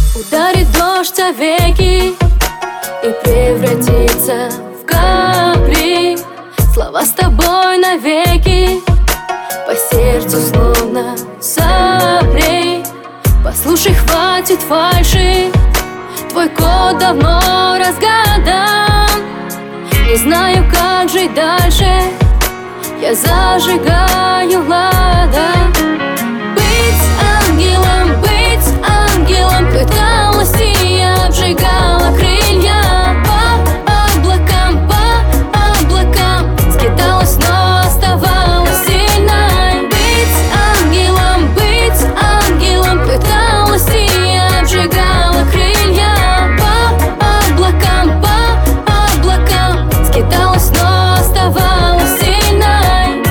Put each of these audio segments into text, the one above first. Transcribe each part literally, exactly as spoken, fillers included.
Ударит дождь о веки и превратится в капли. Слова с тобой навеки, по сердцу словно сопли. Послушай, хватит фальши, твой код давно разгадан. Не знаю, как жить дальше, я зажигаю ладан. Быть ангелом, быть ангелом, пыталась и я обжигала крылья. По облакам, по облакам скиталась, но оставалась сильной. Быть ангелом, быть ангелом, пыталась и я обжигала крылья. По облакам, по облакам скиталась, но оставалась сильной.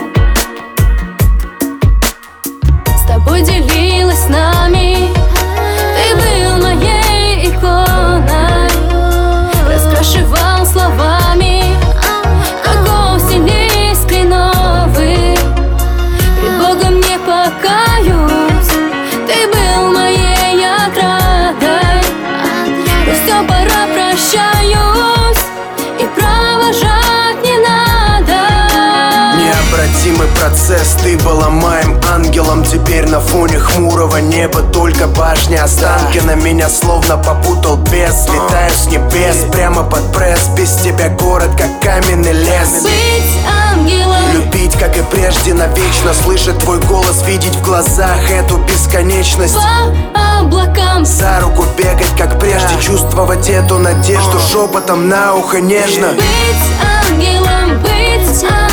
С тобой делилась с нами, ты был моей иконой. Раскрашивал словами, как осень лист кленовый. Пред Богом не покаюсь, ты был моей оградой. Но все, пора, прощаюсь, и провожать не надо. Необратимый процесс, ты была моим ангелом. Теперь на фоне хмурого неба только башня Останкино. Меня словно попутал бес. Летаю с небес прямо под пресс. Без тебя город как каменный лес. Быть ангелом, любить, как и прежде, навечно. Слышать твой голос, видеть в глазах эту бесконечность. по облакам, За руку бегать, как прежде, чувствовать эту надежду шепотом на ухо нежно. быть ангелом, быть ангелом.